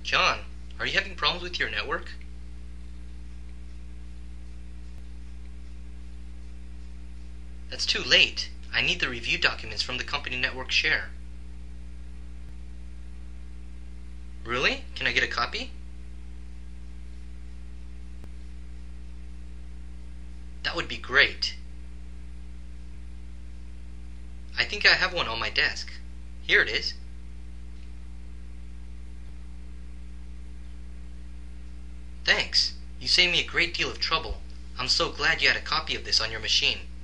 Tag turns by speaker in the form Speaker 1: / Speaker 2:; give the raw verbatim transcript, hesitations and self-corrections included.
Speaker 1: John, are you having problems with your network? That's too late. I need the review documents from the company network share. Really? Can I get a copy? That would be great. I think I have one on my desk. Here it is. Thanks. You saved me a great deal of trouble. I'm so glad you had a copy of this on your machine.